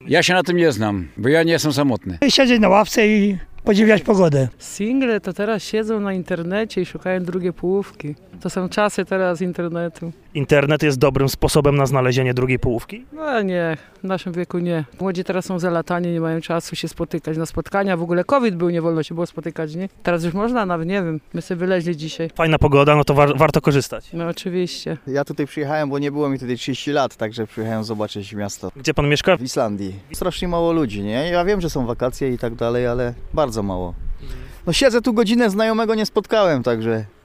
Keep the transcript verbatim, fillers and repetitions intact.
Ja się na tym nie znam, bo ja nie jestem samotny. Siedzieć na ławce i podziwiać pogodę. Single to teraz siedzą na internecie i szukają drugiej połówki. To są czasy teraz internetu. Internet jest dobrym sposobem na znalezienie drugiej połówki? No nie, w naszym wieku nie. Młodzi teraz są zalatani, nie mają czasu się spotykać na spotkania. W ogóle COVID był, nie wolno się było spotykać, nie? Teraz już można, nawet nie wiem. My sobie wyleźli dzisiaj. Fajna pogoda, no to war- warto korzystać. No oczywiście. Ja tutaj przyjechałem, bo nie było mi tutaj trzydzieści lat, także przyjechałem zobaczyć miasto Gdzie pan mieszka? w Islandii. Strasznie mało ludzi, nie? Ja wiem, że są wakacje i tak dalej, ale bardzo mało. No siedzę tu godzinę, znajomego nie spotkałem, także